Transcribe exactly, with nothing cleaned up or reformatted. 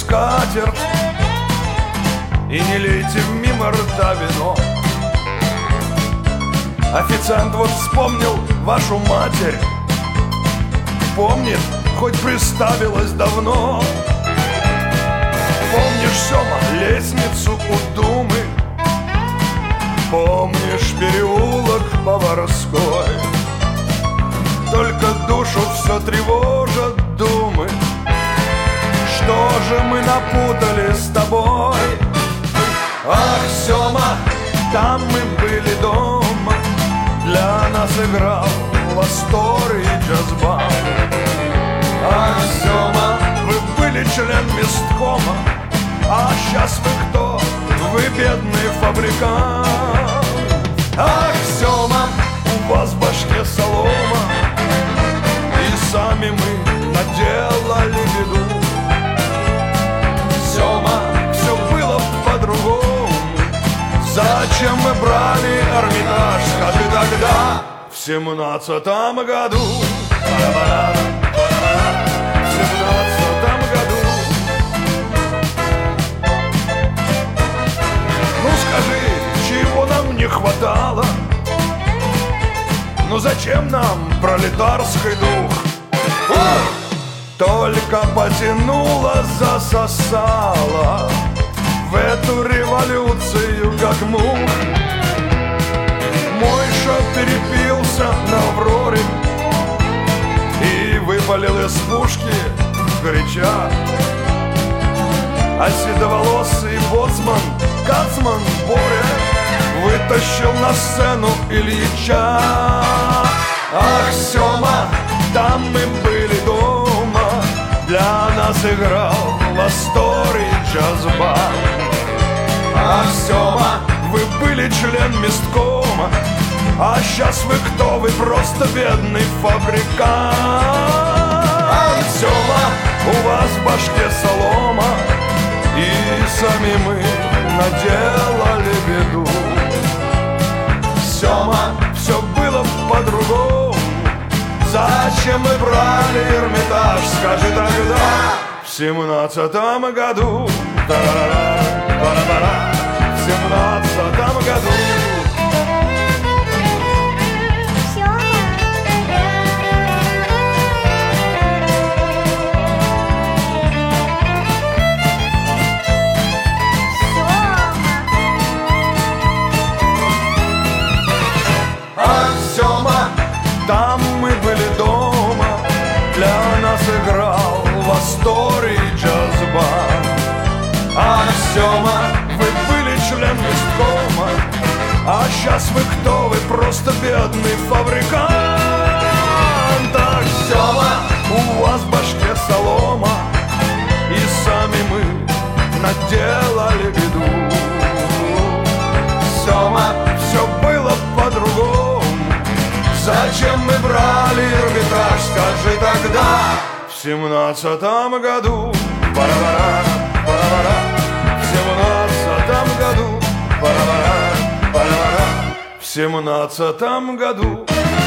скатерть и не лейте мимо рта вино. Официант вот вспомнил вашу матерь, помнит, хоть приставилась давно. Помнишь, Сёма, лестницу у Думы? Помнишь переулок Поварской? Только душу все тревожат думы. Что же мы напутали с тобой? Ах, Сёма, там мы были дома, для нас играл в Астории джаз-бар. Ах, Сёма, вы были член месткома, а сейчас вы кто? Вы бедный фабрикант. Ах, Сёма, у вас в башке солома, и сами мы наделали беду. Сёма, все было по-другому. Зачем мы брали Эрмитаж, скажи тогда, в семнадцатом году? В семнадцатом году. Ну скажи, чего нам не хватало? Ну зачем нам пролетарский дух? Ох! Только потянуло, засосало в эту революцию, как мух. Мойша перепился на Авроре и выпалил из пушки горяча. А седоволосый боцман Кацман Боря вытащил на сцену Ильича. Ах, Сёма, там мы были дома, для нас играл в Астории джаз-бар. Ах, Сёма, вы были член месткома, а сейчас вы кто? Вы просто бедный фабрикант. Ах, Сёма, у вас в башке солома, и сами мы наделали беду. Сёма, все было по-другому. Зачем мы брали Эрмитаж, скажи тогда, в семнадцатом году? Та-ра-ра, та-ра-ра, в семнадцатом году. Там мы были дома, для нас играл в Астории джаз-бар. Ах, Сёма, вы были член месткома, а сейчас вы кто? Вы просто бедный фабрикант. Ах, Сёма, у вас в башке солома, и сами мы наделали беду. Сёма, все было по-другому. Зачем мы брали Эрмитаж, скажи тогда, в семнадцатом году? Пара-пара, пара-пара, в семнадцатом году. Пара-пара, пара-пара, в семнадцатом году.